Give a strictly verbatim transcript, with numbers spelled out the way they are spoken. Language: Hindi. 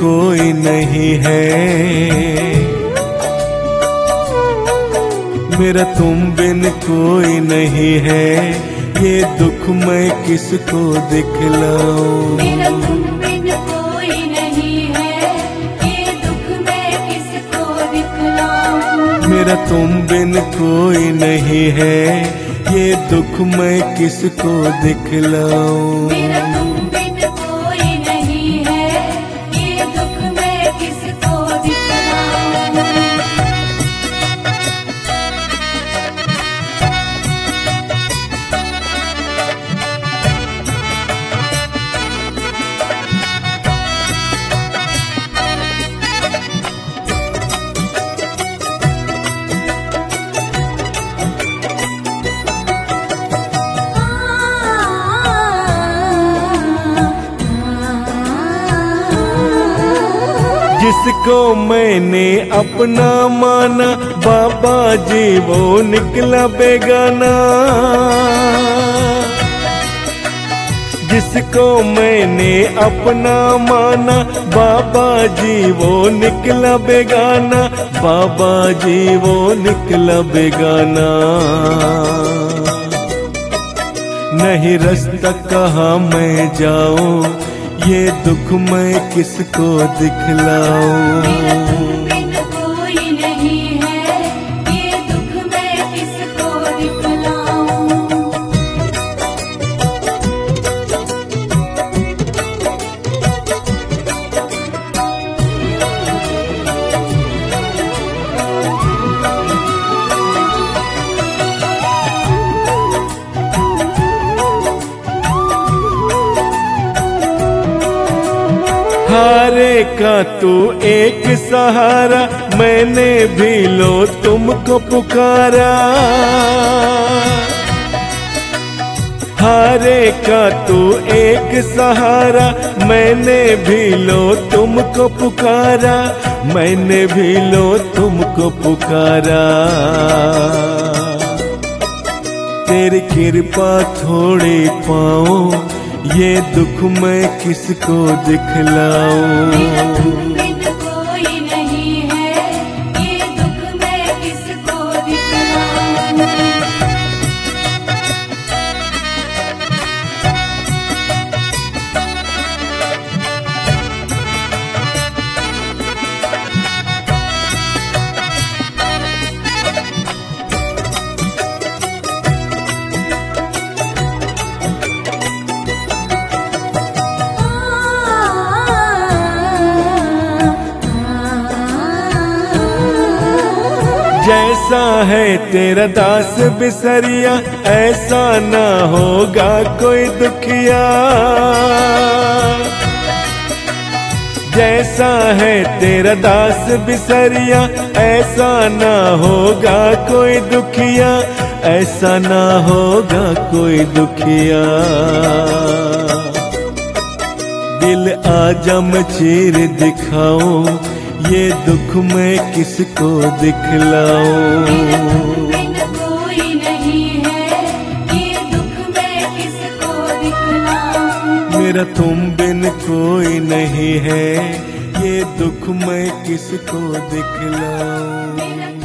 कोई नहीं है, मेरा तुम बिन कोई नहीं है, ये दुख मैं किसको दिखलाऊं। मेरा तुम बिन कोई नहीं है, ये दुख मैं किसको दिखलाऊं। मेरा तुम बिन कोई नहीं है, ये दुख मैं किसको दिखलाऊं। मेरा तुम बिन कोई नहीं है, ये दुख मैं किसको दिखलाऊं। जिसको मैंने अपना माना बाबा जी वो निकला बेगाना। जिसको मैंने अपना माना बाबा जी वो निकला बेगाना, बाबा जी वो निकला बेगाना। नहीं रास्ता कहाँ मैं जाऊं, ये दुख मैं किसको दिखलाऊं। मेरा तुम बिन कोई नहीं है, ये दुख मैं किसको दिखलाऊं। हारे का तू एक सहारा, मैंने भी लो तुमको पुकारा। हारे का तू एक सहारा, मैंने भी लो तुमको पुकारा, मैंने भी लो तुमको पुकारा। तेरी कृपा थोड़ी पाऊं, ये दुख मैं किसको दिखलाऊं। मेरा तुम बिन कोई नहीं है, ये दुख मैं किसको दिखलाऊं। जैसा है तेरा दास बिसरिया, ऐसा ना होगा कोई दुखिया। जैसा है तेरा दास बिसरिया, ऐसा ना होगा कोई दुखिया, ऐसा ना होगा कोई दुखिया। दिल आजा मैं चीर दिखाऊं, ये दुख मैं किसको दिखलाऊं। मेरा तुम बिन कोई नहीं है, ये दुख मैं किसको दिखलाऊं। मेरा तुम बिन कोई नहीं है, ये दुख मैं किसको दिखलाऊं।